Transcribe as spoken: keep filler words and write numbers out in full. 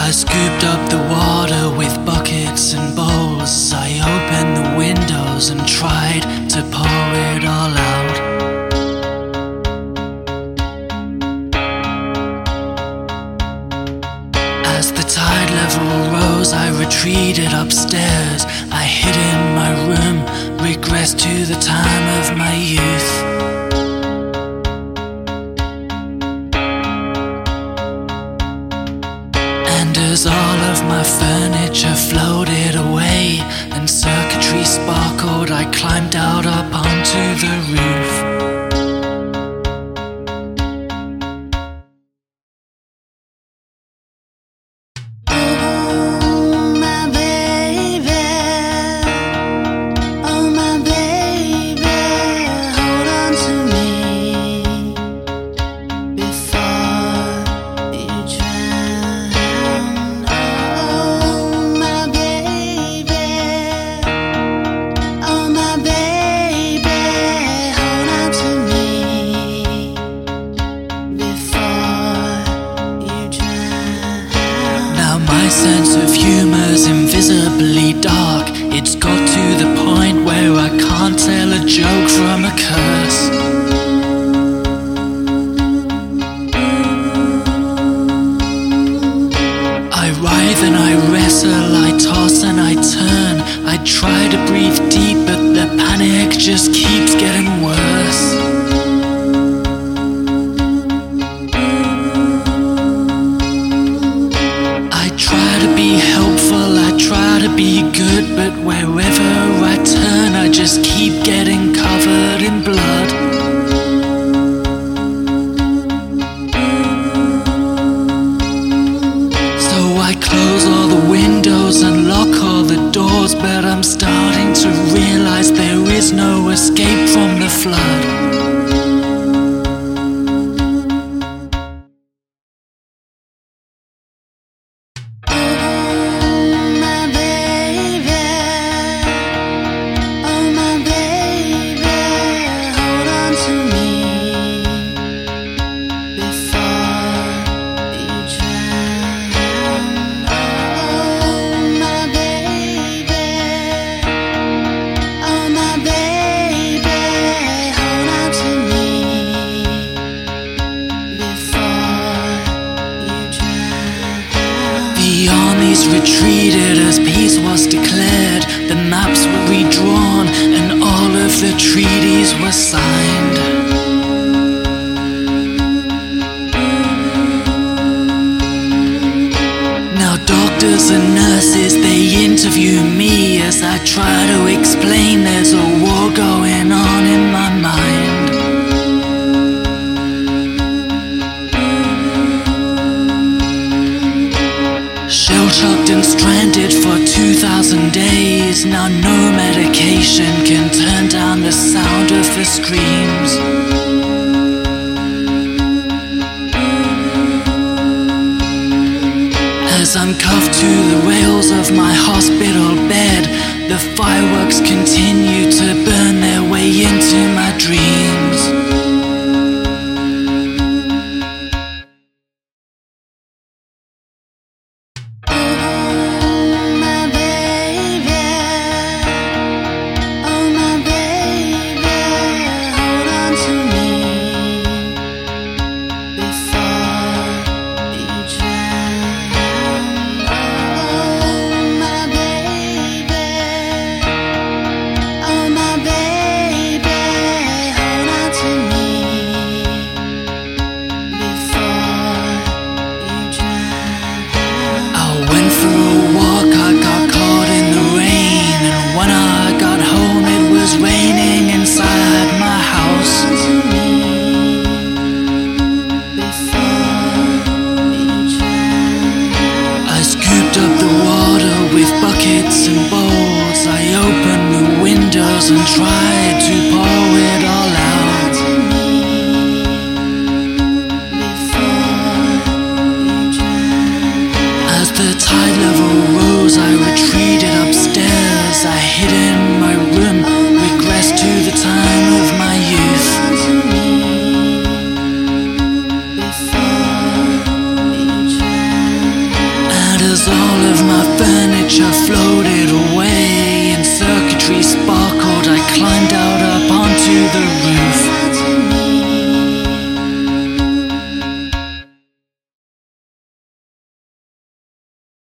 I scooped up the water with buckets and bowls. I opened the windows and tried to pour it all out. As the tide level rose, I retreated upstairs. I hid in my room, regressed to the time of my youth. And as all of my furniture floated away and circuitry sparkled, I climbed out up onto the roof. My sense of humor's invisibly dark. It's got to the point where I can't tell a joke from a curse. I writhe and I wrestle, I toss and I turn. I try to breathe deep, but the panic just keeps getting worse. Be good, but wherever I turn, I just keep getting covered in blood. So I close all the windows and lock all the doors, but I'm starting to realize there is no escape from the flood. The armies retreated as peace was declared. The maps were redrawn and all of the treaties were signed. Now doctors and nurses, they interview me as I try to explain there's a war going on in my mind. Shell-shocked and stranded for two thousand days. Now no medication can turn down the sound of the screams. As I'm cuffed to the rails of my hospital bed, the fireworks continue to burn their way into my dreams. And bowls, I opened the windows and tried to pour it all out. As the tide level rose, I retreated upstairs. I hid in my room, regressed to the time of my youth. And as all of my furniture floated away and circuitry sparkled, I climbed out up onto the roof